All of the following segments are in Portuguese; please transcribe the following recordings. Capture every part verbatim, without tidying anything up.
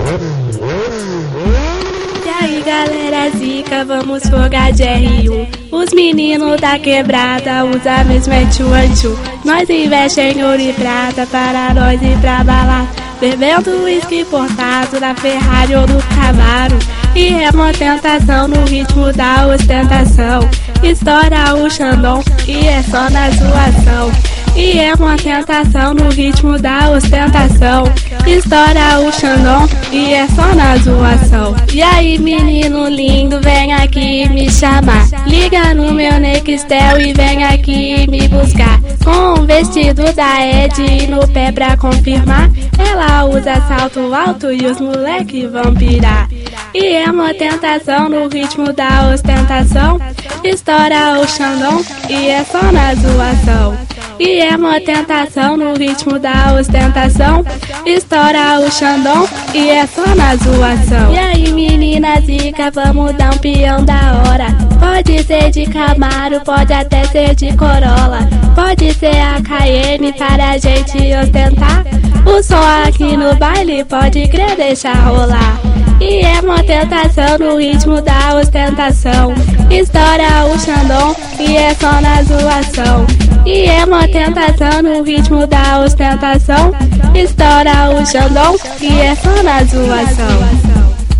E aí galera zica, vamos fogar de R um. Os meninos da quebrada usa mesmo é tchu-an-tchu. Nós investe em ouro e prata para nós ir pra balada, bebendo uísque importado da Ferrari ou do Camaro. E é uma tentação no ritmo da ostentação. Estoura o Xandão e é só na zoação. E é uma tentação no ritmo da ostentação. Estoura o Xandão e é só na zoação. E aí menino lindo, vem aqui me chamar. Liga no meu Nextel e vem aqui me buscar. Com um vestido da Ed e no pé pra confirmar. Ela usa salto alto e os moleque vão pirar. E é uma tentação no ritmo da ostentação. Estoura o Xandão e é só na zoação. E é uma tentação no ritmo da ostentação. Estoura o Xandão e é só na zoação. E aí menina zica, vamos dar um peão da hora. Pode ser de Camaro, pode até ser de Corolla. Pode ser a Cayenne para a gente ostentar. O som aqui no baile pode crer deixar rolar. E é uma tentação no ritmo da ostentação. Estoura o Xandão e é só na zoação. E é uma tentação no ritmo da ostentação. Estoura o Xandão e é só na zoação.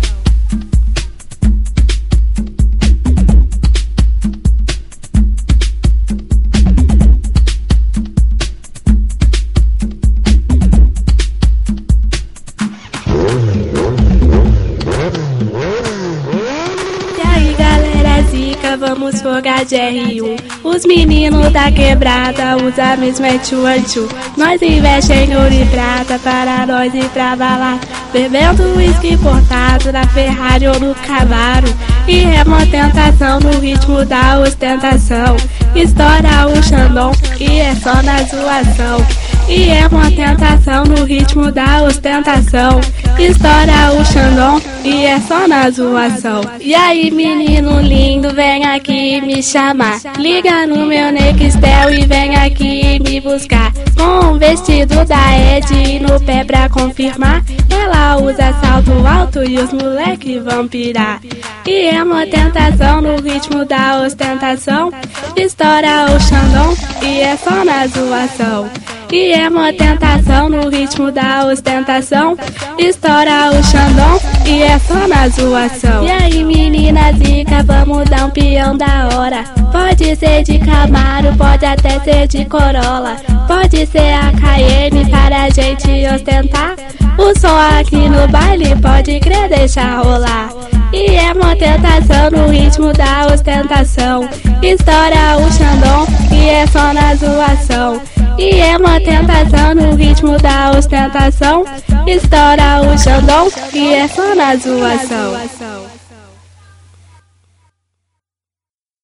Vamos fogar de R um. Os meninos da quebrada usa mesmo é tchu-an-tchu. Nós investe em ouro e prata para nós ir pra balada, bebendo uísque importado da Ferrari ou do Camaro. E é uma tentação no ritmo da ostentação. Estoura o Xandão e é só na zoação. E é uma tentação no ritmo da ostentação. Estoura o Xandão e é só na zoação. E aí menino lindo, vem aqui me chamar. Liga no meu Nextel e vem aqui me buscar. Com um vestido da Ed e no pé pra confirmar. Ela usa salto alto e os moleque vão pirar. E é uma tentação no ritmo da ostentação. Estoura o Xandão e é só na zoação. E é uma tentação no ritmo da ostentação. Estoura o Xandão e é só na zoação. E aí menina zica, vamos dar um peão da hora. Pode ser de Camaro, pode até ser de Corolla. Pode ser a Cayenne para a gente ostentar. O som aqui no baile pode crer deixar rolar. E é uma tentação no ritmo da ostentação. Estoura o Xandão e é só na zoação. E é uma tentação no ritmo da ostentação. Estoura o Xandão e é só na zoação.